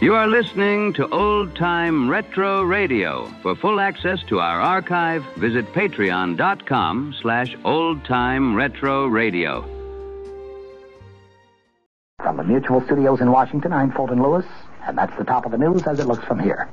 You are listening to Old Time Retro Radio. For full access to our archive, visit patreon.com/Old Time Retro Radio. From the Mutual Studios in Washington, I'm Fulton Lewis, and that's the top of the news as it looks from here.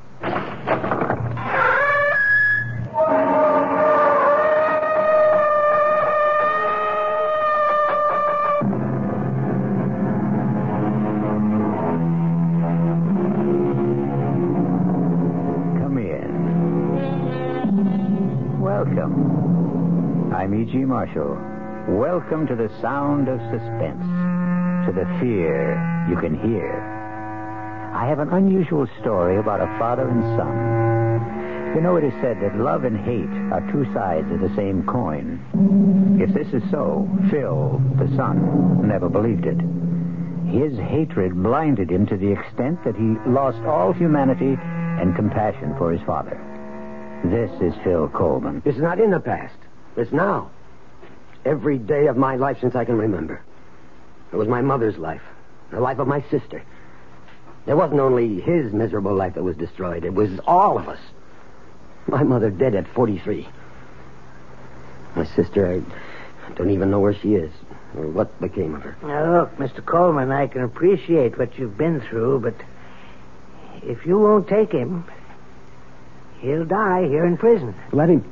I'm E.G. Marshall. Welcome to the sound of suspense, to the fear you can hear. I have an unusual story about a father and son. You know, it is said that love and hate are two sides of the same coin. If this is so, Phil, the son, never believed it. His hatred blinded him to the extent that he lost all humanity and compassion for his father. This is Phil Coleman. It's not in the past. It's now. Every day of my life since I can remember. It was my mother's life. The life of my sister. It wasn't only his miserable life that was destroyed. It was all of us. My mother dead at 43. My sister, I don't even know where she is or what became of her. Now, look, Mr. Coleman, I can appreciate what you've been through, but if you won't take him, he'll die here in prison. Let him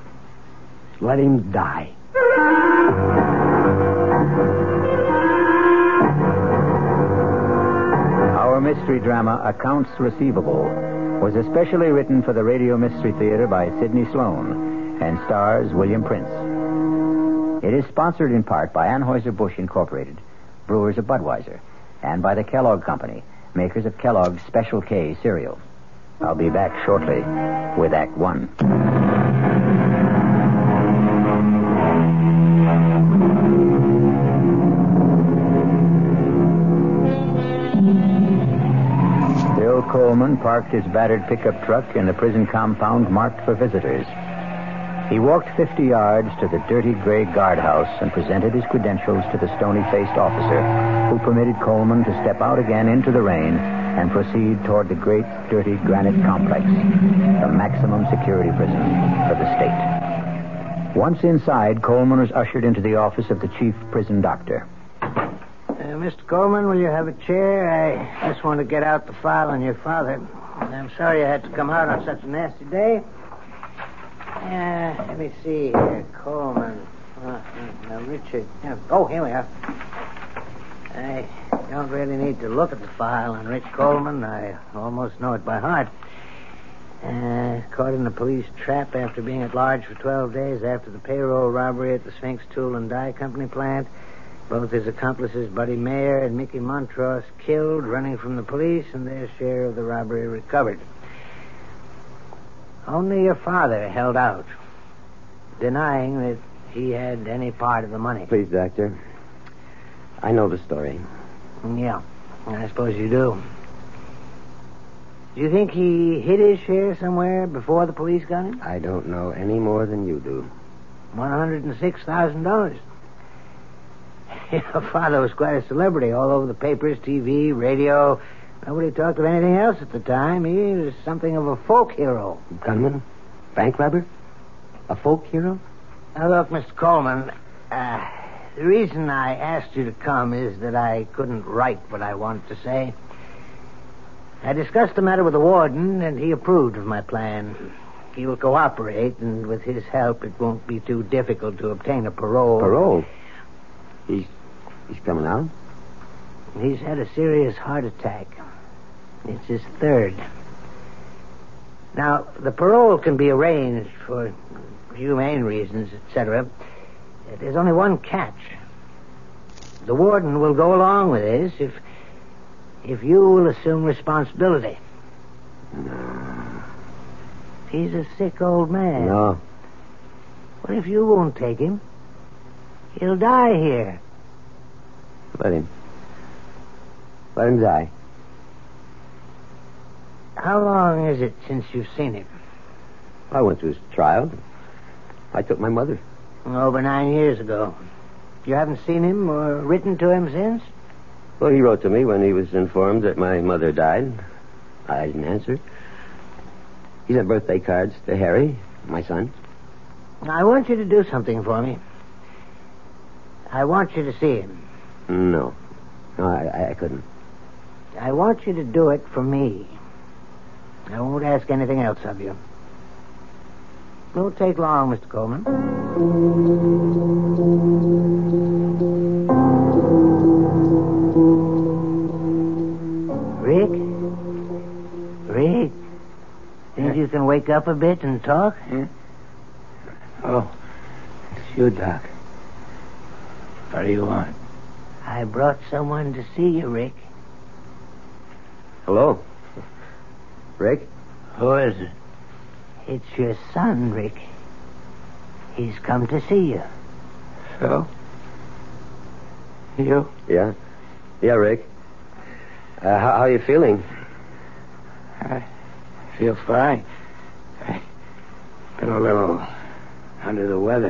die. Our mystery drama, Accounts Receivable, was especially written for the Radio Mystery Theater by Sidney Sloan and stars William Prince. It is sponsored in part by Anheuser-Busch Incorporated, brewers of Budweiser, and by the Kellogg Company, makers of Kellogg's Special K cereal. I'll be back shortly with Act One. Bill Coleman parked his battered pickup truck in the prison compound marked for visitors. He walked 50 yards to the dirty gray guardhouse and presented his credentials to the stony-faced officer, who permitted Coleman to step out again into the rain and proceed toward the great, dirty granite complex, the maximum security prison for the state. Once inside, Coleman was ushered into the office of the chief prison doctor. Mr. Coleman, will you have a chair? I just want to get out the file on your father. I'm sorry I had to come out on such a nasty day. Let me see here. Coleman. Now, Richard. Oh, here we are. I don't really need to look at the file on Rich Coleman. I almost know it by heart. Caught in a police trap after being at large for 12 days after the payroll robbery at the Sphinx Tool and Die Company plant. Both his accomplices, Buddy Mayer and Mickey Montross, killed, running from the police, and their share of the robbery recovered. Only your father held out, denying that he had any part of the money. Please, Doctor. I know the story. Yeah, I suppose you do. Do you think he hid his share somewhere before the police got him? I don't know any more than you do. $106,000. Your father was quite a celebrity all over the papers, TV, radio. Nobody talked of anything else at the time. He was something of a folk hero. Gunman? Bank robber? A folk hero? Now, look, Mr. Coleman, the reason I asked you to come is that I couldn't write what I wanted to say. I discussed the matter with the warden, and he approved of my plan. He will cooperate, and with his help, it won't be too difficult to obtain a parole. Parole? He's coming out? He's had a serious heart attack. It's his third. Now, the parole can be arranged for humane reasons, etc. There's only one catch. The warden will go along with this if you will assume responsibility. No. He's a sick old man. No. What if you won't take him? He'll die here. Let him die. How long is it since you've seen him? I went to his trial. I took my mother. Over 9 years ago. You haven't seen him or written to him since? Well, he wrote to me when he was informed that my mother died. I didn't answer. He sent birthday cards to Harry, my son. I want you to do something for me. I want you to see him. No. No, I couldn't. I want you to do it for me. I won't ask anything else of you. It won't take long, Mr. Coleman. Rick? Think you can wake up a bit and talk? Oh, it's you, Doc. What do you want? I brought someone to see you, Rick. Hello? Rick? Who is it? It's your son, Rick. He's come to see you. Phil? You? Yeah? Yeah, Rick. How are you feeling? I feel fine. I've been a little under the weather.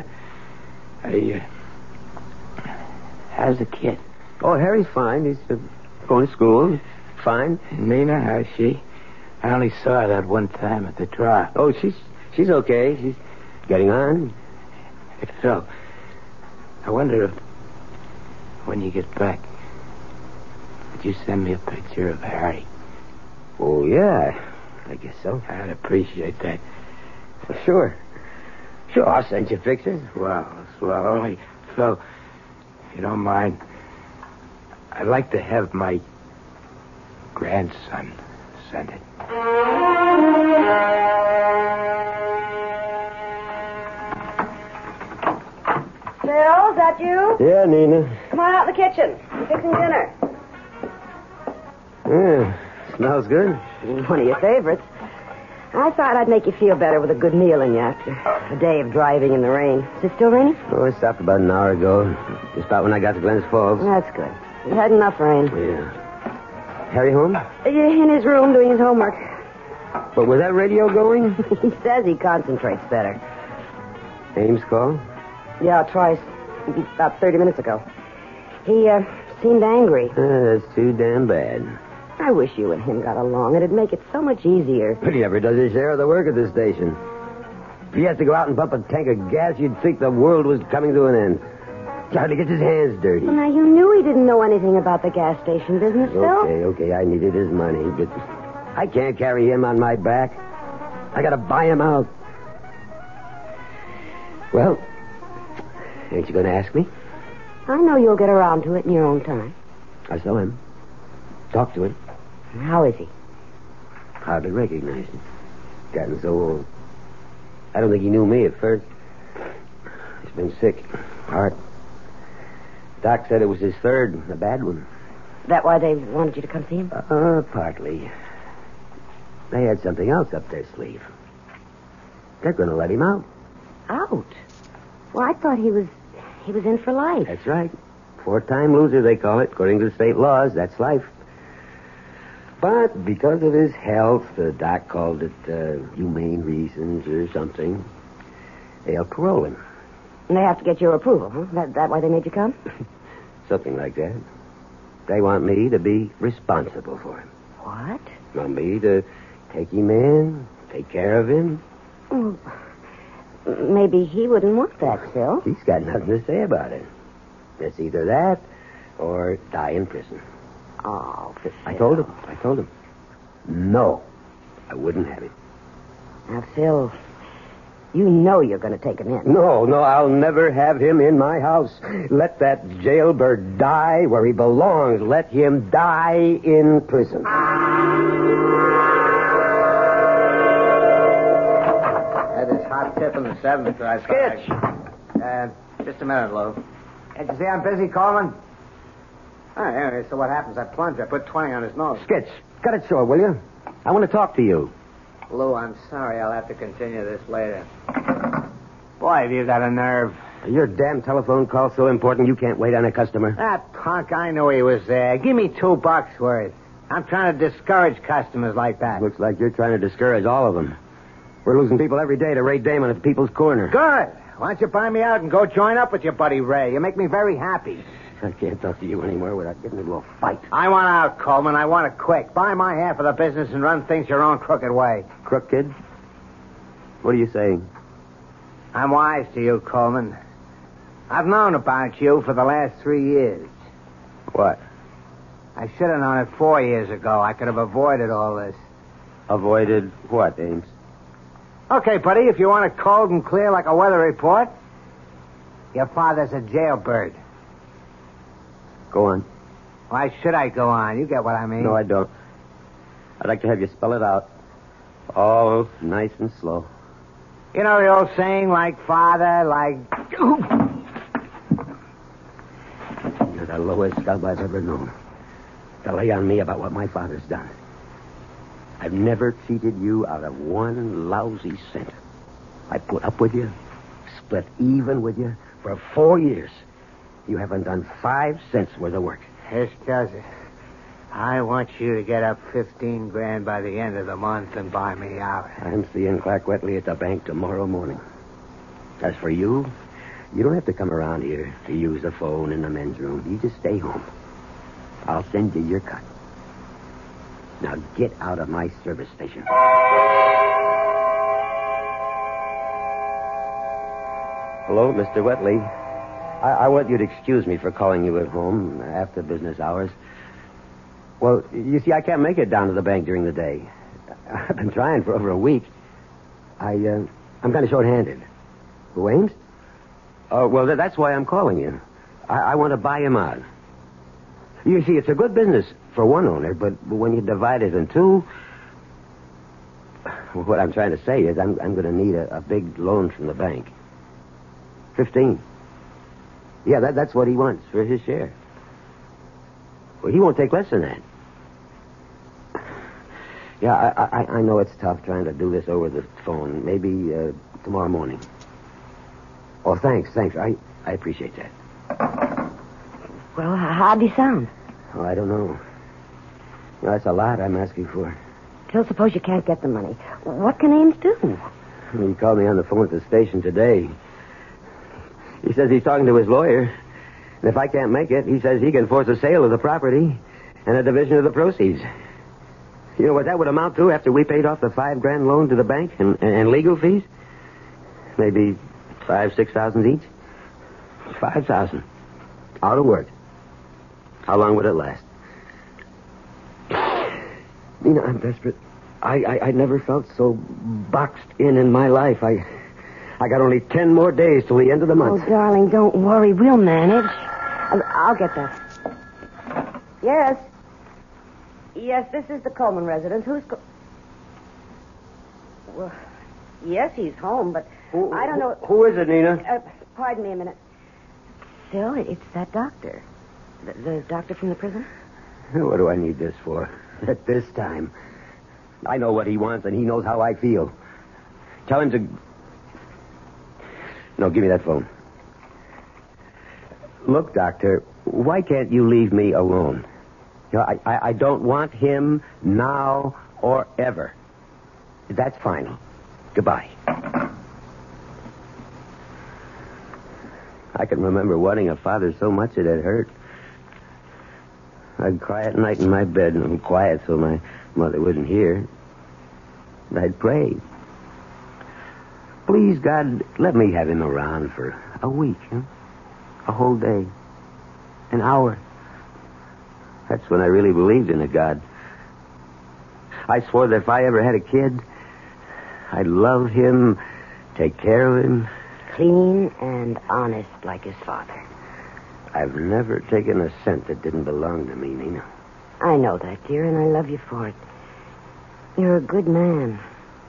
How's the kid? Oh, Harry's fine. He's going to school. Fine. Nina, how's she? I only saw her that one time at the trial. Oh, she's okay. She's getting on. Hey, Phil, I wonder if, when you get back, would you send me a picture of Harry? Oh, yeah. I guess so. I'd appreciate that. Sure. Sure, I'll send you pictures. Well, only, Phil, if you don't mind, I'd like to have my grandson send it. Phil, is that you? Yeah, Nina. Come on out in the kitchen. I'm fixing dinner. Yeah, smells good. One of your favorites. I thought I'd make you feel better with a good meal in you after a day of driving in the rain. Is it still raining? Oh, it stopped about an hour ago. Just about when I got to Glens Falls. That's good. We had enough rain. Yeah. Harry home? In his room doing his homework. But was that radio going? He says he concentrates better. Ames call? Yeah, twice. About 30 minutes ago. He seemed angry. That's too damn bad. I wish you and him got along. It'd make it so much easier. But he never does his share of the work at this station. If he has to go out and pump a tank of gas, you'd think the world was coming to an end. He hardly gets his hands dirty. Well, now, you knew he didn't know anything about the gas station business, Phil. Okay, I needed his money, but I can't carry him on my back. I gotta buy him out. Well, ain't you gonna ask me? I know you'll get around to it in your own time. I saw him. Talked to him. How is he? Hardly recognized him. Gotten so old. I don't think he knew me at first. He's been sick. Heart. Doc said it was his third, a bad one. That why they wanted you to come see him? Partly. They had something else up their sleeve. They're going to let him out. Out? Well, I thought he was in for life. That's right. 4-time loser, they call it. According to the state laws, that's life. But because of his health, the doc called it humane reasons or something, they'll parole him. And they have to get your approval, huh? That why they made you come? Something like that. They want me to be responsible for him. What? Want me to take him in, take care of him. Well, maybe he wouldn't want that, Phil. He's got nothing to say about it. It's either that or die in prison. Oh, Phil. I told him. No, I wouldn't have it. Now, Phil, you know you're going to take him in. No, I'll never have him in my house. Let that jailbird die where he belongs. Let him die in prison. Had this hot tip in the 7th. Skitch! Just a minute, Lou. Did you see I'm busy, Coleman? Oh, anyway, so what happens? I plunge. I put 20 on his nose. Skitch, cut it short, will you? I want to talk to you. Lou, I'm sorry. I'll have to continue this later. Boy, have you got a nerve. Your damn telephone call's so important you can't wait on a customer. That punk, I knew he was there. Give me $2 worth. I'm trying to discourage customers like that. Looks like you're trying to discourage all of them. We're losing people every day to Ray Damon at People's Corner. Good. Why don't you buy me out and go join up with your buddy Ray? You make me very happy. I can't talk to you anymore without getting into a fight. I want out, Coleman. I want it quick. Buy my half of the business and run things your own crooked way. Crooked? What are you saying? I'm wise to you, Coleman. I've known about you for the last 3 years. What? I should have known it 4 years ago. I could have avoided all this. Avoided what, Ames? Okay, buddy, if you want it cold and clear like a weather report, your father's a jailbird. Go on. Why should I go on? You get what I mean. No, I don't. I'd like to have you spell it out. All nice and slow. You know the old saying, like father, like... You're the lowest scub I've ever known. To lay on me about what my father's done. I've never cheated you out of one lousy cent. I put up with you, split even with you for 4 years. You haven't done 5 cents worth of work. This does it. I want you to get up 15 grand by the end of the month and buy me out. I'm seeing Clark Wetley at the bank tomorrow morning. As for you, you don't have to come around here to use the phone in the men's room. You just stay home. I'll send you your cut. Now get out of my service station. Hello, Mr. Wetley. I want you to excuse me for calling you at home after business hours. Well, you see, I can't make it down to the bank during the day. I've been trying for over a week. I'm kind of short-handed. Who, Ames? Well, that's why I'm calling you. I want to buy him out. You see, it's a good business for one owner, but when you divide it in two... What I'm trying to say is I'm going to need a big loan from the bank. 15. Yeah, that's what he wants for his share. Well, he won't take less than that. Yeah, I know it's tough trying to do this over the phone. Maybe tomorrow morning. Oh, thanks. I appreciate that. Well, how'd he sound? Oh, I don't know. Well, that's a lot I'm asking for. Phil, suppose you can't get the money. What can Ames do? He called me on the phone at the station today. He says he's talking to his lawyer. And if I can't make it, he says he can force a sale of the property and a division of the proceeds. You know what that would amount to after we paid off the $5,000 loan to the bank and legal fees? Maybe $5,000-6,000 each. $5,000. Out of work. How long would it last? Nina, I'm desperate. I never felt so boxed in my life. I got only 10 more days till the end of the month. Oh, darling, don't worry. We'll manage. I'll get that. Yes. Yes, this is the Coleman residence. Who's... Well, yes, he's home, but I don't know... Who is it, Nina? Pardon me a minute. Phil, it's that doctor. The doctor from the prison? What do I need this for? At this time. I know what he wants, and he knows how I feel. Tell him to... No, give me that phone. Look, Doctor, why can't you leave me alone? You know, I don't want him now or ever. That's final. Goodbye. I can remember wanting a father so much it had hurt. I'd cry at night in my bed, and I'm quiet so my mother wouldn't hear. And I'd pray. Please, God, let me have him around for a week, huh? A whole day. An hour. That's when I really believed in a God. I swore that if I ever had a kid, I'd love him, take care of him. Clean and honest like his father. I've never taken a cent that didn't belong to me, Nina. I know that, dear, and I love you for it. You're a good man.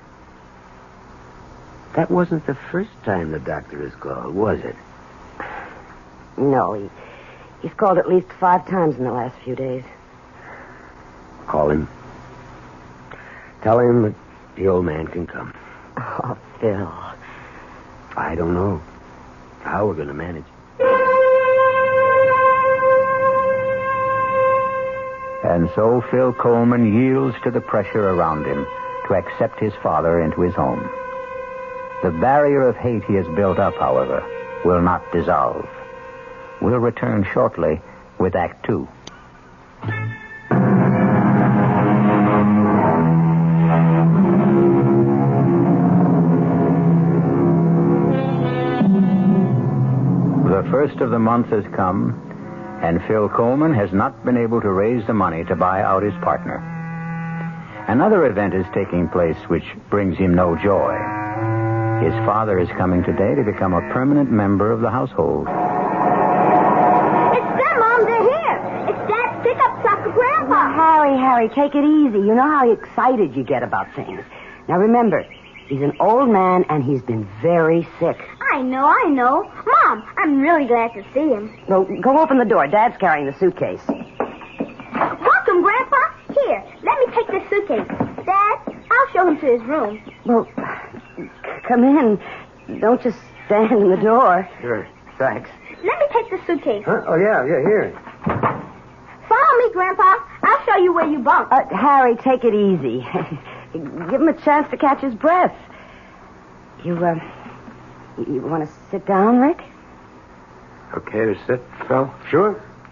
That wasn't the first time the doctor has called, was it? No, he's called at least 5 times in the last few days. Call him. Tell him that the old man can come. Oh, Phil. I don't know how we're going to manage. And so Phil Coleman yields to the pressure around him to accept his father into his home. The barrier of hate he has built up, however, will not dissolve. We'll return shortly with Act Two. The first of the month has come, and Phil Coleman has not been able to raise the money to buy out his partner. Another event is taking place which brings him no joy. His father is coming today to become a permanent member of the household. It's them, Mom. They're here. It's Dad's pickup truck for Grandpa. Now, Harry, take it easy. You know how excited you get about things. Now, remember, he's an old man, and he's been very sick. I know. Mom, I'm really glad to see him. Well, go open the door. Dad's carrying the suitcase. Welcome, Grandpa. Here, let me take this suitcase. Dad, I'll show him to his room. Well, come in. Don't just stand in the door. Sure. Thanks. Let me take the suitcase. Huh? Oh, yeah, here. Follow me, Grandpa. I'll show you where you bunk. Harry, take it easy. Give him a chance to catch his breath. You want to sit down, Rick? Okay to sit, Phil? Sure.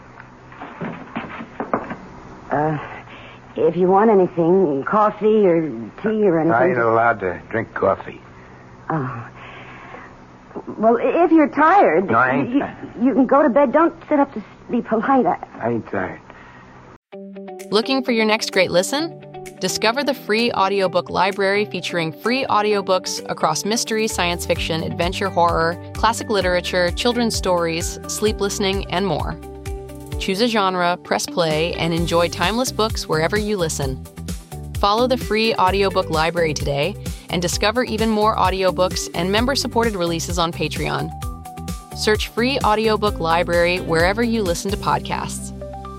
If you want anything, coffee or tea or anything. I ain't allowed to drink coffee. Oh. Well, if you're tired... No, I ain't. You can go to bed. Don't sit up to be polite. I ain't tired. Looking for your next great listen? Discover the free audiobook library featuring free audiobooks across mystery, science fiction, adventure horror, classic literature, children's stories, sleep listening, and more. Choose a genre, press play, and enjoy timeless books wherever you listen. Follow the free audiobook library today and discover even more audiobooks and member-supported releases on Patreon. Search Free Audiobook Library wherever you listen to podcasts.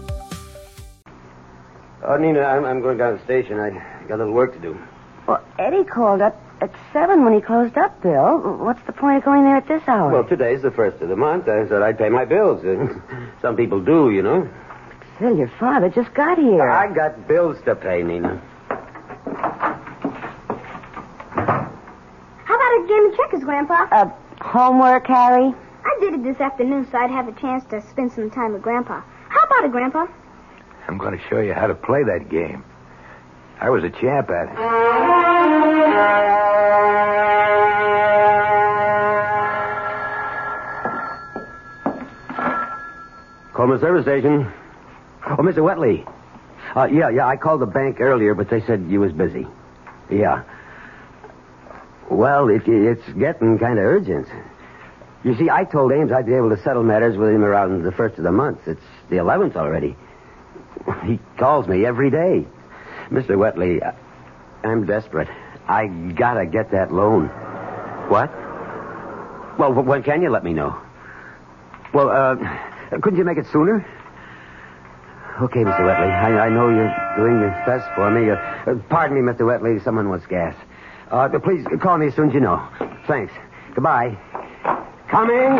Oh, Nina, I'm going down to the station. I got a little work to do. Well, Eddie called up at 7 when he closed up, Bill. What's the point of going there at this hour? Well, today's the first of the month. I said I'd pay my bills. Some people do, you know. Phil, your father just got here. I got bills to pay, Nina. How about a game of checkers, Grandpa? Homework, Harry? I did it this afternoon so I'd have a chance to spend some time with Grandpa. How about it, Grandpa? I'm going to show you how to play that game. I was a champ at it. Coleman Service Station. Oh, Mr. Wetley. Yeah, I called the bank earlier, but they said you was busy. Yeah. Well, it's getting kind of urgent. You see, I told Ames I'd be able to settle matters with him around the first of the month. It's the 11th already. He calls me every day. Mr. Wetley, I'm desperate. I gotta get that loan. What? Well, when can you let me know? Well, couldn't you make it sooner? Okay, Mr. Wetley. I know you're doing your best for me. Pardon me, Mr. Wetley. Someone wants gas. Please call me as soon as you know. Thanks. Goodbye. Coming.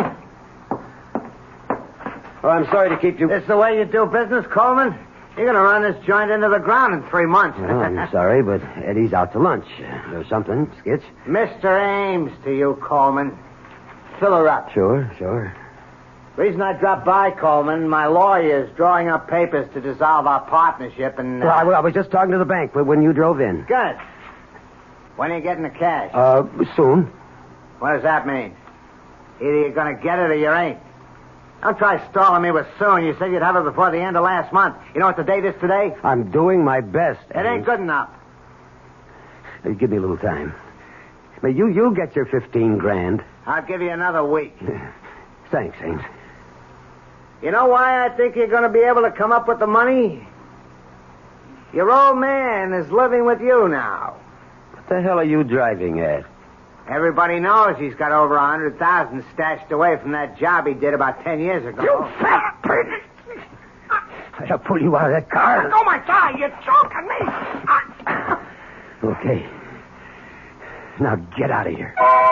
Oh, I'm sorry to keep you... This the way you do business, Coleman? You're going to run this joint into the ground in 3 months. Well, I'm sorry, but Eddie's out to lunch. Or something, Skitch. Mr. Ames to you, Coleman. Fill her up. Sure. Reason I dropped by, Coleman, my lawyer's drawing up papers to dissolve our partnership and... Well, I was just talking to the bank when you drove in. Good. When are you getting the cash? Soon. What does that mean? Either you're going to get it or you ain't. Don't try stalling me with soon. You said you'd have it before the end of last month. You know what the date is today? I'm doing my best. It ain't good enough. Hey, give me a little time. Now, you'll get your 15 grand. I'll give you another week. Thanks, Ames. You know why I think you're going to be able to come up with the money? Your old man is living with you now. What the hell are you driving at? Everybody knows he's got over 100,000 stashed away from that job he did about 10 years ago. You fat pig! I'll pull you out of that car. Oh, my God, you're choking me. Okay. Now get out of here.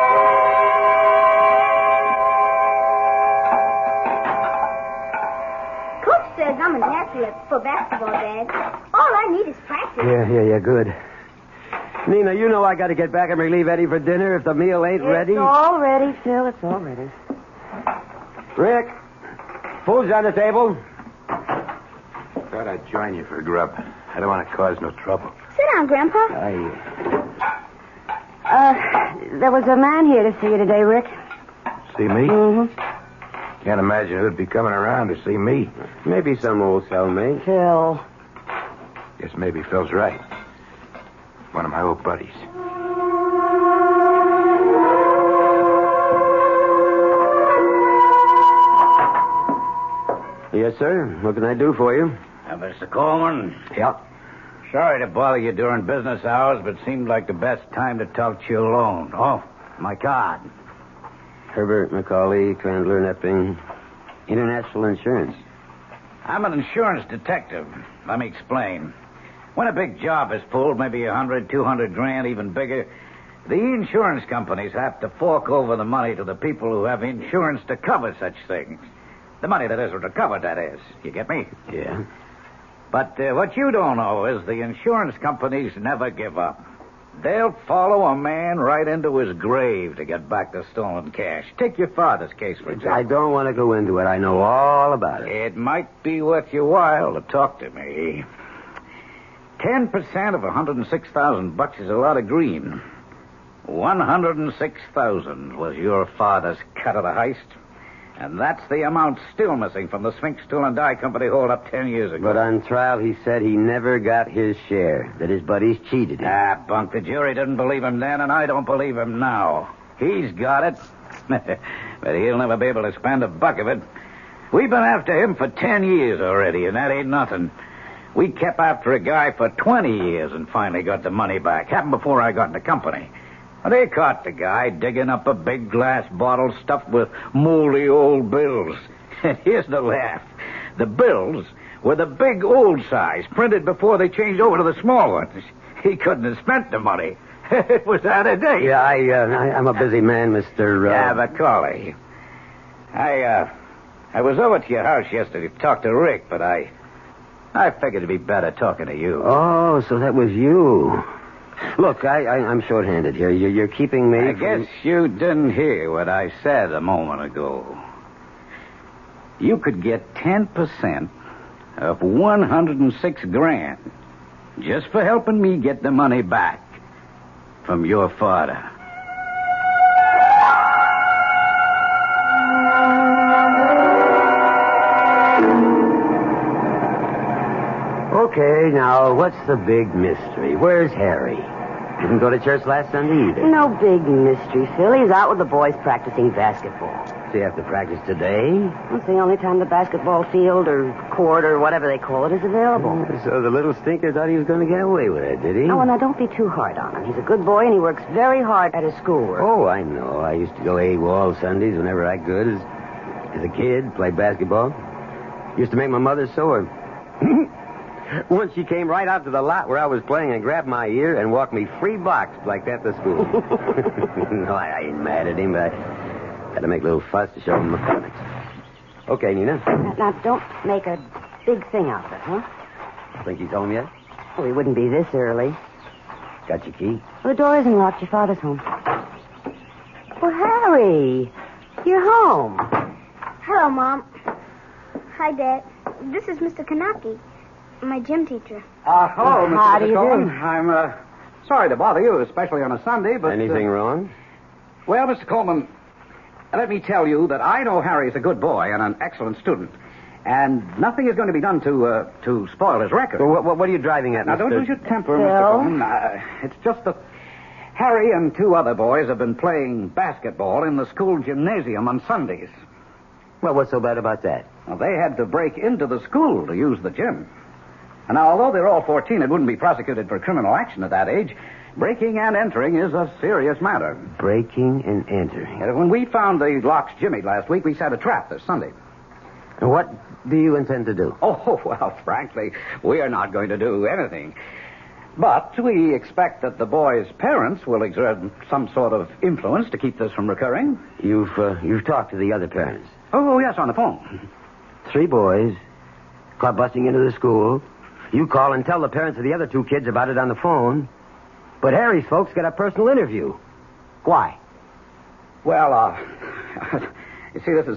Coach says I'm an athlete for basketball, Dad. All I need is practice. Yeah, good. Nina, you know I got to get back and relieve Eddie for dinner if the meal ain't ready. It's all ready, Phil. It's all ready. Rick, Food's on the table. Thought I'd join you for grub. I don't want to cause no trouble. Sit down, Grandpa. There was a man here to see you today, Rick. See me? Mm-hmm. Can't imagine who'd be coming around to see me. Maybe some old cellmate. Phil. Guess maybe Phil's right. One of my old buddies. Yes, sir. What can I do for you? Mr. Coleman. Yeah. Sorry to bother you during business hours, but seemed like the best time to talk to you alone. Oh, my card. Herbert McCauley, Chandler, Nepping, International Insurance. I'm an insurance detective. Let me explain. When a big job is pulled, maybe 100, 200 grand, even bigger, the insurance companies have to fork over the money to the people who have insurance to cover such things. The money that isn't recovered, that is. You get me? Yeah. But what you don't know is the insurance companies never give up. They'll follow a man right into his grave to get back the stolen cash. Take your father's case, for example. I don't want to go into it. I know all about it. It might be worth your while to talk to me. 10% of $106,000 is a lot of green. 106,000 was your father's cut of the heist. And that's the amount still missing from the Sphinx Tool and Die Company hold-up 10 years ago. But on trial, he said he never got his share, that his buddies cheated him. Bunk. The jury didn't believe him then, and I don't believe him now. He's got it. But he'll never be able to spend a buck of it. We've been after him for 10 years already, and that ain't nothing. We kept after a guy for 20 years and finally got the money back. Happened before I got in the company. They caught the guy digging up a big glass bottle stuffed with moldy old bills. And here's the laugh. The bills were the big old size, printed before they changed over to the small ones. He couldn't have spent the money. It was out of date. Yeah, I'm a busy man, Mr. Yeah, Macaulay. I was over to your house yesterday to talk to Rick, but I figured it'd be better talking to you. Oh, so that was you. Look, I'm short-handed here. You're keeping me I guess you didn't hear what I said a moment ago. You could get 10% of 106 grand just for helping me get the money back from your father. Okay, now, what's the big mystery? Where's Harry? Didn't go to church last Sunday either. No big mystery, Phil. He's out with the boys practicing basketball. So you have to practice today? It's the only time the basketball field or court or whatever they call it is available. So the little stinker thought he was going to get away with it, did he? Oh, now don't be too hard on him. He's a good boy and he works very hard at his schoolwork. Oh, I know. I used to go AWOL Sundays whenever I could as a kid, play basketball. Used to make my mother sore. Once she came right out to the lot where I was playing and grabbed my ear and walked me 3 blocks like that to school. No, I ain't mad at him, but I had to make a little fuss to show him my comics. Okay, Nina. Now, don't make a big thing out of it, huh? Think he's home yet? Well, he wouldn't be this early. Got your key? Well, the door isn't locked. Your father's home. Well, Harry, you're home. Hello, Mom. Hi, Dad. This is Mr. Kanaki, my gym teacher. Hello, How Mr. do you Coleman. do? I'm sorry to bother you, especially on a Sunday, but... Anything wrong? Well, Mr. Coleman, let me tell you that I know Harry's a good boy and an excellent student, and nothing is going to be done to spoil his record. Well, what are you driving at, Now, Mr. don't lose your temper, Phil? Mr. Coleman. It's just that Harry and 2 other boys have been playing basketball in the school gymnasium on Sundays. Well, what's so bad about that? Well, they had to break into the school to use the gym. And now, although they're all 14 and wouldn't be prosecuted for criminal action at that age, breaking and entering is a serious matter. Breaking and entering. And when we found the locks jimmied last week, we set a trap this Sunday. And what do you intend to do? Oh, well, frankly, we are not going to do anything. But we expect that the boys' parents will exert some sort of influence to keep this from recurring. You've talked to the other parents. Oh, yes, on the phone. 3 boys caught busting into the school. You call and tell the parents of the other 2 kids about it on the phone. But Harry's folks get a personal interview. Why? Well, you see, this is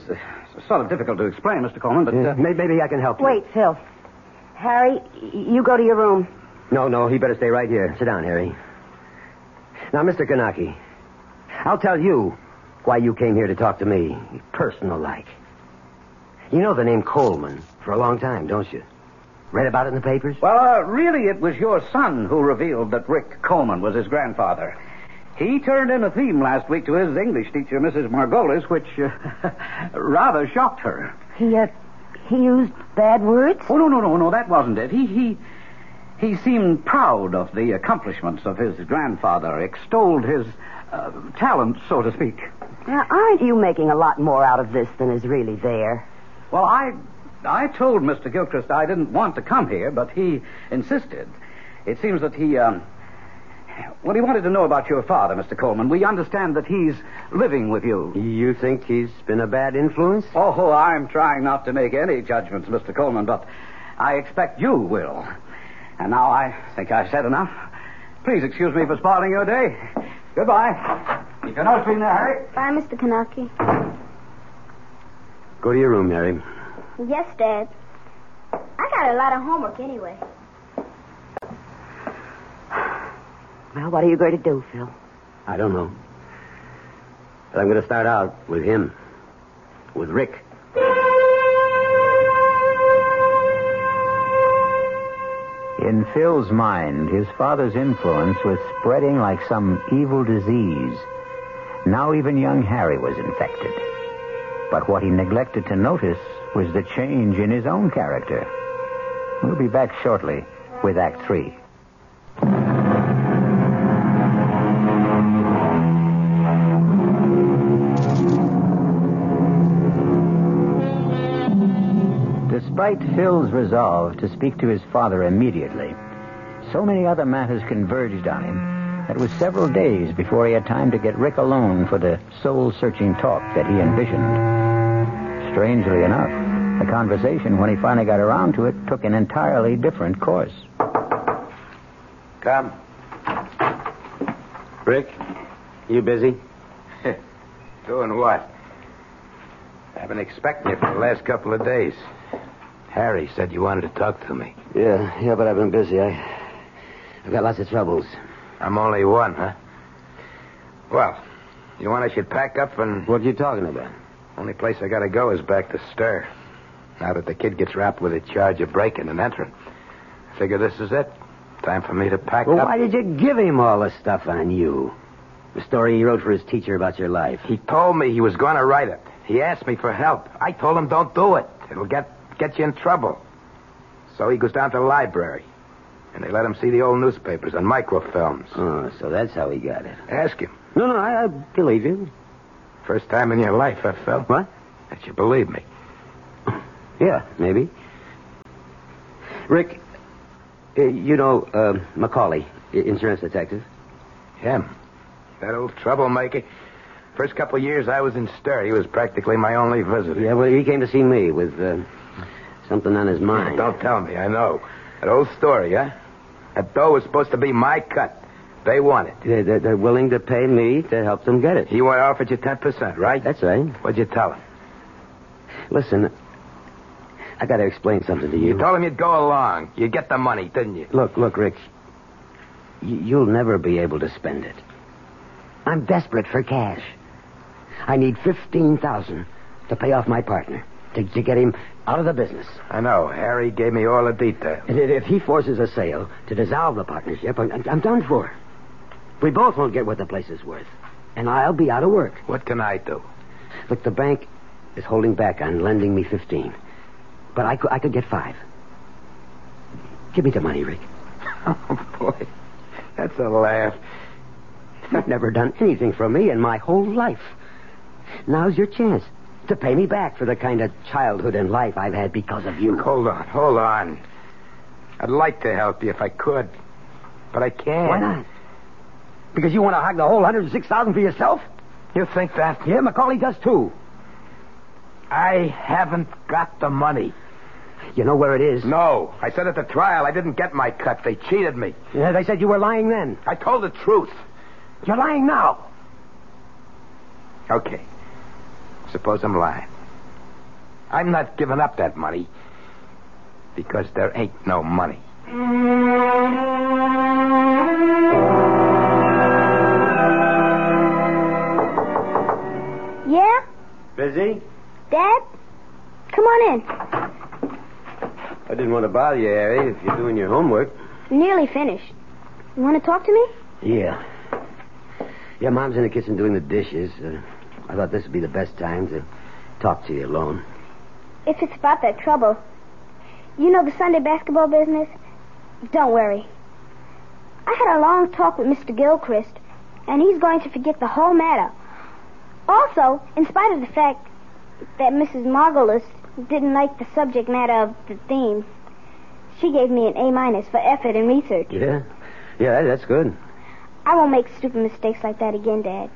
It's sort of difficult to explain, Mr. Coleman, but... Maybe I can help you. Wait, Phil. Harry, you go to your room. No, he better stay right here. Sit down, Harry. Now, Mr. Kanaki, I'll tell you why you came here to talk to me, personal-like. You know the name Coleman for a long time, don't you? Read about it in the papers? Well, really, it was your son who revealed that Rick Coleman was his grandfather. He turned in a theme last week to his English teacher, Mrs. Margolis, which rather shocked her. He used bad words? Oh, no, that wasn't it. He seemed proud of the accomplishments of his grandfather, extolled his talent, so to speak. Now, aren't you making a lot more out of this than is really there? Well, I told Mr. Gilchrist I didn't want to come here, but he insisted. It seems that he wanted to know about your father, Mr. Coleman. We understand that he's living with you. You think he's been a bad influence? Oh, I'm trying not to make any judgments, Mr. Coleman, but I expect you will. And now I think I've said enough. Please excuse me for spoiling your day. Goodbye. Keep your nose clean there, Harry. Bye, Mr. Kanaki. Go to your room, Harry. Yes, Dad. I got a lot of homework anyway. Well, what are you going to do, Phil? I don't know. But I'm going to start out with him. With Rick. In Phil's mind, his father's influence was spreading like some evil disease. Now even young Harry was infected. But what he neglected to notice was the change in his own character. We'll be back shortly with Act 3. Despite Phil's resolve to speak to his father immediately, so many other matters converged on him that it was several days before he had time to get Rick alone for the soul-searching talk that he envisioned. Strangely enough, the conversation, when he finally got around to it, took an entirely different course. Come. Rick, you busy? Doing what? I've been expecting you for the last couple of days. Harry said you wanted to talk to me. Yeah, but I've been busy. I've got lots of troubles. I'm only one, huh? Well, you want I should pack up and... What are you talking about? Only place I gotta go is back to Stir. Now that the kid gets wrapped with a charge of breaking and entering. I figure this is it. Time for me to pack up. Why did you give him all the stuff on you? The story he wrote for his teacher about your life. He told me he was going to write it. He asked me for help. I told him don't do it. It'll get you in trouble. So he goes down to the library. And they let him see the old newspapers and microfilms. Oh, so that's how he got it. Ask him. No, I believe you. First time in your life, I felt. What? That you believe me. Yeah, maybe. Rick, you know Macaulay, insurance detective? Him. That old troublemaker. First couple of years I was in Stir, he was practically my only visitor. Yeah, well, he came to see me with something on his mind. Don't tell me, I know. That old story, huh? That dough was supposed to be my cut. They want it. They're willing to pay me to help them get it. He offered you 10%, right? That's right. What'd you tell him? Listen, I got to explain something to you. You told him you'd go along. You'd get the money, didn't you? Look, Rick. You'll never be able to spend it. I'm desperate for cash. I need $15,000 to pay off my partner, to get him out of the business. I know. Harry gave me all the details. If he forces a sale to dissolve the partnership, I'm done for. We both won't get what the place is worth. And I'll be out of work. What can I do? Look, the bank is holding back on lending me 15. But I could get 5. Give me the money, Rick. Oh, boy. That's a laugh. You've never done anything for me in my whole life. Now's your chance to pay me back for the kind of childhood and life I've had because of you. Hold on. I'd like to help you if I could, but I can't. Why not? Because you want to hog the whole $106,000 for yourself? You think that? Yeah, Macaulay does too. I haven't got the money. You know where it is? No. I said at the trial I didn't get my cut. They cheated me. Yeah, they said you were lying then. I told the truth. You're lying now. Okay. Suppose I'm lying. I'm not giving up that money. Because there ain't no money. Yeah? Busy? Dad? Come on in. I didn't want to bother you, Harry, if you're doing your homework. Nearly finished. You want to talk to me? Yeah. Yeah, Mom's in the kitchen doing the dishes. I thought this would be the best time to talk to you alone. If it's about that trouble. You know the Sunday basketball business? Don't worry. I had a long talk with Mr. Gilchrist, and he's going to forget the whole matter. Also, in spite of the fact that Mrs. Margolis didn't like the subject matter of the theme, she gave me an A- for effort and research. Yeah? Yeah, that's good. I won't make stupid mistakes like that again, Dad.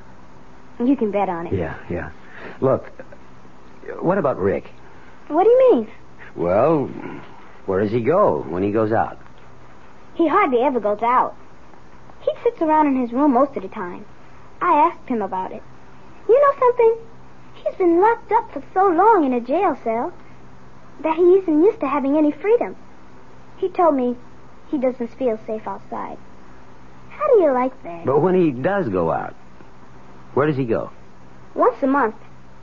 You can bet on it. Yeah. Look, what about Rick? What do you mean? Well, where does he go when he goes out? He hardly ever goes out. He sits around in his room most of the time. I asked him about it. You know something? He's been locked up for so long in a jail cell that he isn't used to having any freedom. He told me he doesn't feel safe outside. How do you like that? But when he does go out, where does he go? Once a month.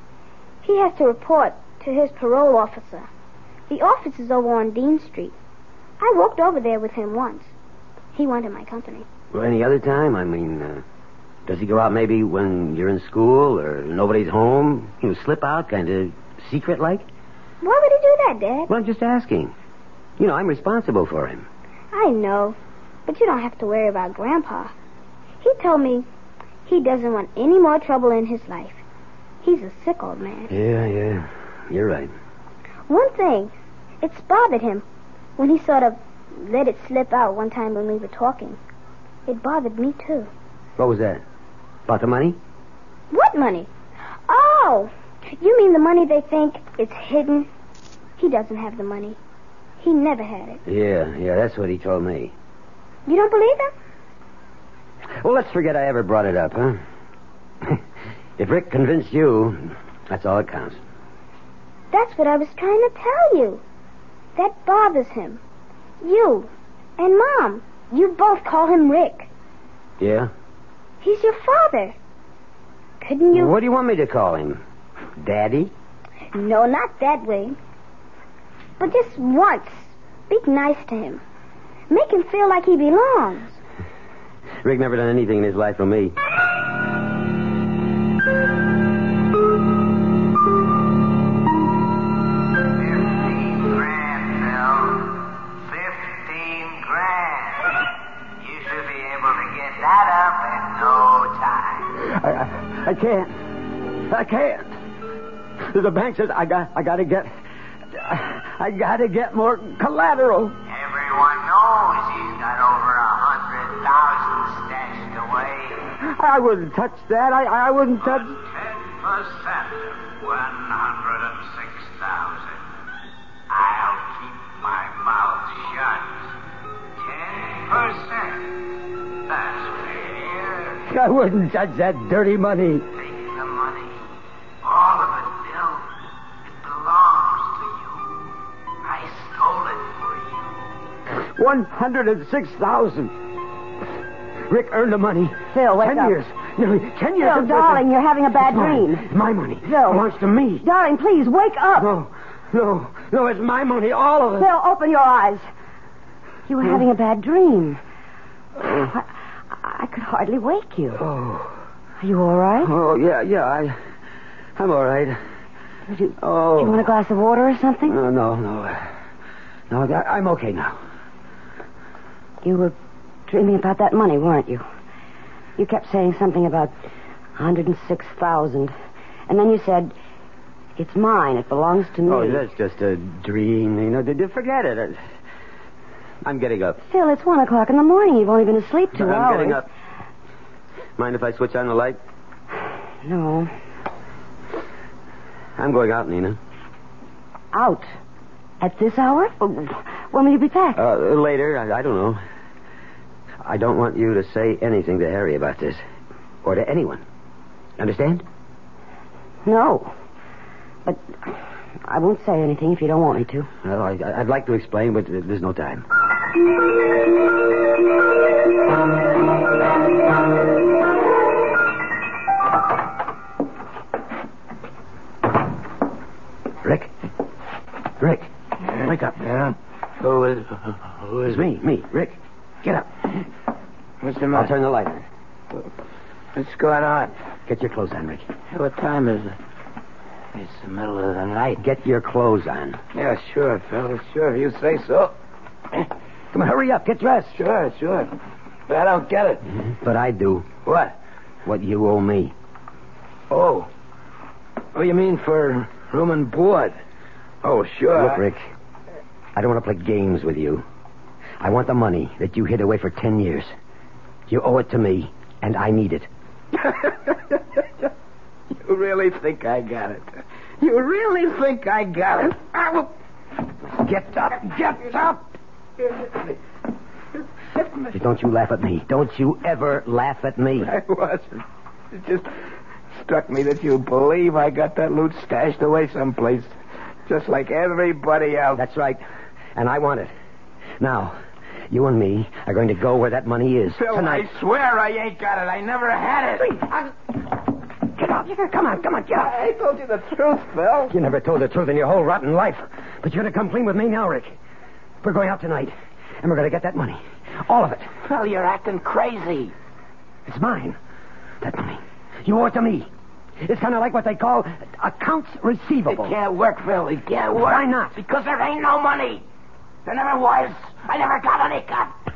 He has to report to his parole officer. The office is over on Dean Street. I walked over there with him once. He wanted my company. Well, any other time? I mean, does he go out maybe when you're in school or nobody's home? You know, slip out, kind of secret-like? Why would he do that, Dad? Well, I'm just asking. You know, I'm responsible for him. I know, but you don't have to worry about Grandpa. He told me he doesn't want any more trouble in his life. He's a sick old man. Yeah. You're right. One thing, it's bothered him when he sort of let it slip out one time when we were talking. It bothered me, too. What was that? About the money? What money? Oh, you mean the money they think is hidden? He doesn't have the money. He never had it. Yeah, that's what he told me. You don't believe him? Well, let's forget I ever brought it up, huh? If Rick convinced you, that's all that counts. That's what I was trying to tell you. That bothers him. You and Mom, you both call him Rick. Yeah? He's your father. Couldn't you... What do you want me to call him? Daddy? No, not that way. But just once, be nice to him. Make him feel like he belongs. Rick never done anything in his life for me. I can't. The bank says I gotta get more collateral. Everyone knows he's got over 100,000 stashed away. I wouldn't touch that. I wouldn't touch... 10% of 106,000. I'll keep my mouth shut. 10%. That's fair. I wouldn't touch that dirty money. The money, all of it, Bill, it belongs to you. I stole it for you. 106,000. Rick earned the money. Phil, wake 10 up. years. Nearly 10 years. Phil, darling, you're having a bad dream. It's my money. Phil. It belongs to me. Darling, please, wake up. No, it's my money, all of it. Phil, open your eyes. You were having a bad dream. I could hardly wake you. Oh. Are you all right? Oh, yeah, I'm all right. Do you want a glass of water or something? No, I'm okay now. You were dreaming about that money, weren't you? You kept saying something about 106,000. And then you said, it's mine, it belongs to me. Oh, that's just a dream, you know. Forget it. I'm getting up. Phil, it's 1 o'clock in the morning. You've only been asleep 2 hours. I'm getting up. Mind if I switch on the light? No. I'm going out, Nina. Out? At this hour? When will you be back? Later. I don't know. I don't want you to say anything to Harry about this. Or to anyone. Understand? No. But I won't say anything if you don't want me to. Well, I'd like to explain, but there's no time. Rick? Rick, wake up. Yeah? Who is Me, Rick. Get up. What's the matter? I'll turn the light on. What's going on? Get your clothes on, Rick. What time is it? It's the middle of the night. Get your clothes on. Yeah, sure, fella. Sure, if you say so. Come on, hurry up. Get dressed. Sure. But I don't get it. But I do. What? What you owe me. Oh, you mean for room and board? Oh, sure. Look, Rick, I don't want to play games with you. I want the money that you hid away for 10 years. You owe it to me, and I need it. You really think I got it? You really think I got it? I will... Get up! Don't you laugh at me. Don't you ever laugh at me. I wasn't. It just struck me that you believe I got that loot stashed away someplace, just like everybody else. That's right. And I want it. Now, you and me are going to go where that money is. Phil, tonight. I swear I ain't got it. I never had it. Get out. Come on, get out. I told you the truth, Phil. You never told the truth in your whole rotten life. But you're going to come clean with me now, Rick. We're going out tonight, and we're going to get that money. All of it. Phil, you're acting crazy. It's mine. That money. You owe it to me. It's kind of like what they call accounts receivable. It can't work, Phil. It can't work. Why not? Because there ain't no money. There never was. I never got any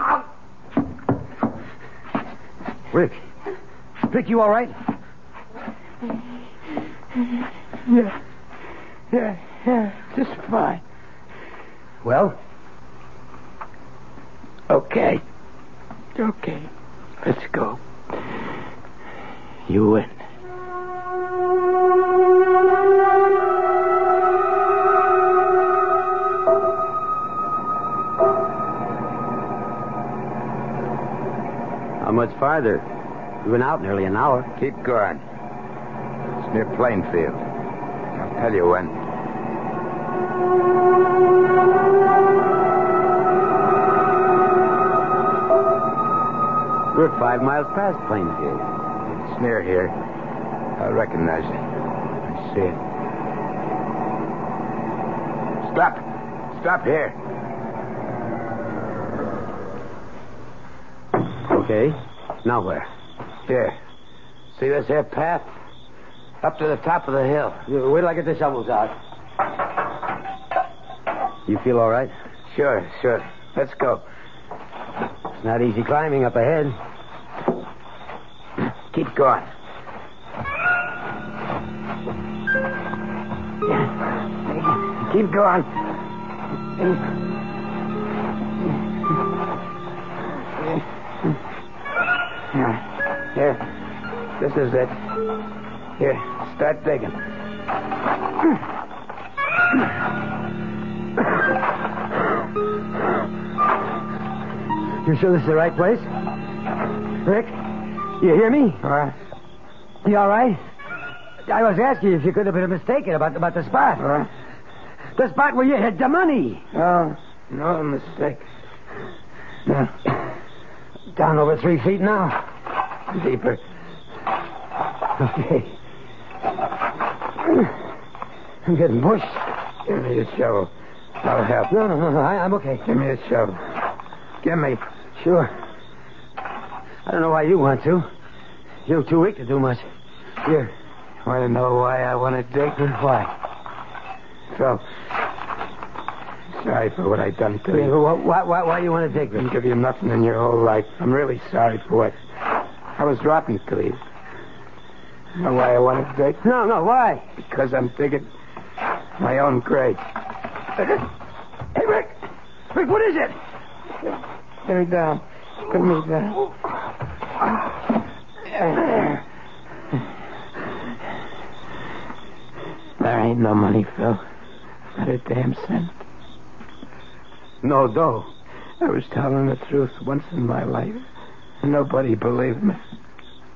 cut. Rick, you all right? Yeah, just fine. Well? Okay, let's go. You win. How much farther? We've been out nearly an hour. Keep going. It's near Plainfield. I'll tell you when. We're 5 miles past Plainfield. It's near here. I recognize it. I see it. Stop here. Okay. Now where? Here. See this here path? Up to the top of the hill. Wait till I get the shovels out. You feel all right? Sure. Let's go. It's not easy climbing up ahead. Keep going. Keep going. Here. This is it. Here, start digging. You sure this is the right place? Rick, you hear me? You all right? I was asking you if you could have been mistaken about the spot. The spot where you hid the money. Oh, no mistake. No. Down over 3 feet now. Deeper. Okay. I'm getting pushed. Give me a shovel. I'll help. No. I'm okay. Give me a shovel. Give me. Sure. I don't know why you want to. You're too weak to do much. Here. Want to know why I want to dig? Why? So, sorry for what I done to you. Why you want to dig, I Rick? didn't give you nothing in your whole life. I'm really sorry for what. I was rotten to you. You know why I want to dig? No, why? Because I'm digging my own grave. Hey, Rick! Rick, what is it? Put me down. Put me down. There ain't no money, Phil. Not a damn cent. No dough. I was telling the truth once in my life. And nobody believed me.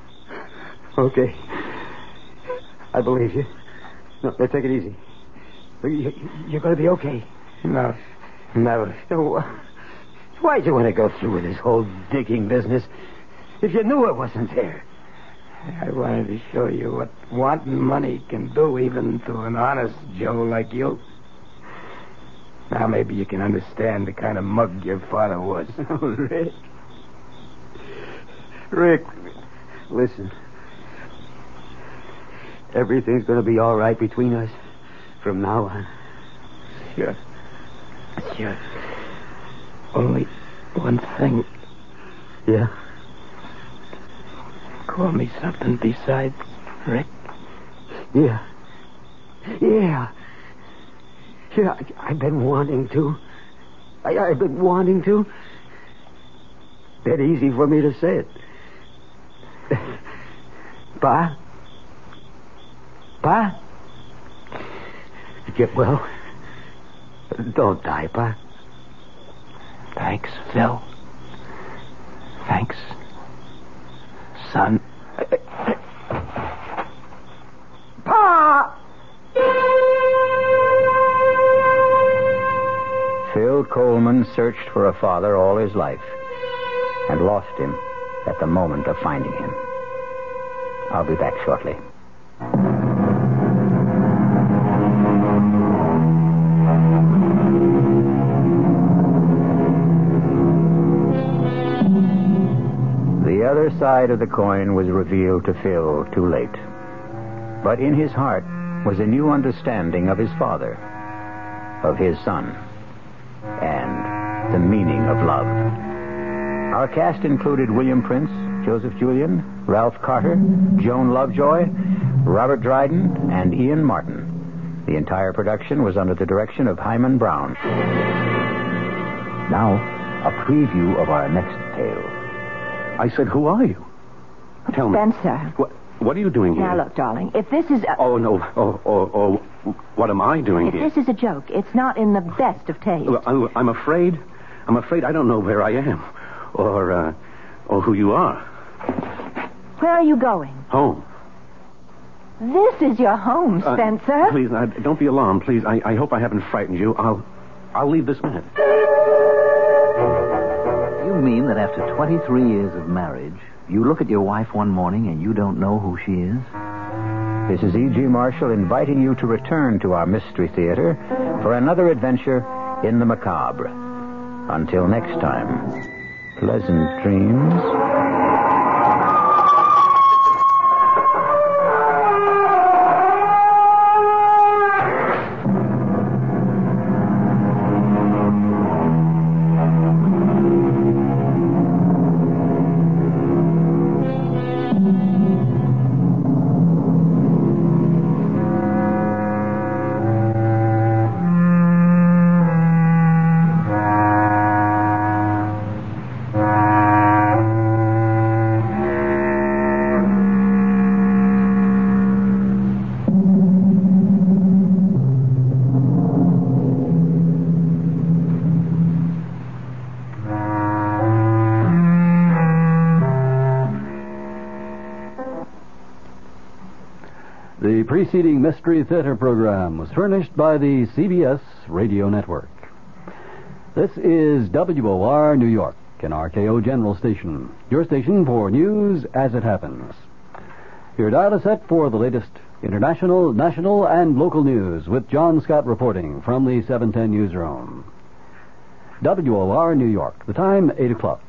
Okay. I believe you. No, take it easy. You're going to be okay? No, never. So, why'd you want to go through with this whole digging business if you knew it wasn't there? I wanted to show you what wanting money can do even to an honest Joe like you. Now maybe you can understand the kind of mug your father was. Oh, Rick. Rick, listen. Everything's going to be all right between us from now on. Sure. Only one thing. Yeah? Call me something besides Rick. Yeah, I've been wanting to. I've been wanting to. That easy for me to say it. Pa? Get well. Don't die, Pa. Thanks, Phil. Thanks, son. Pa! Phil Coleman searched for a father all his life and lost him at the moment of finding him. I'll be back shortly. The other side of the coin was revealed to Phil too late. But in his heart was a new understanding of his father, of his son, and the meaning of love. Our cast included William Prince, Joseph Julian, Ralph Carter, Joan Lovejoy, Robert Dryden, and Ian Martin. The entire production was under the direction of Hyman Brown. Now, a preview of our next tale. I said, who are you? Tell me. Spencer. What are you doing here? Now, look, darling, if this is a... Oh, no. Oh, what am I doing here? If this is a joke, it's not in the best of taste. I'm afraid I don't know where I am. Or who you are. Where are you going? Home. This is your home, Spencer. Please, don't be alarmed, please. I hope I haven't frightened you. I'll leave this minute. You mean that after 23 years of marriage, you look at your wife one morning and you don't know who she is? This is E.G. Marshall inviting you to return to our Mystery Theater for another adventure in the macabre. Until next time, pleasant dreams. The preceding Mystery Theater program was furnished by the CBS Radio Network. This is WOR New York, an RKO General Station, your station for news as it happens. Your dial is set for the latest international, national, and local news with John Scott reporting from the 710 newsroom. WOR New York, the time 8 o'clock.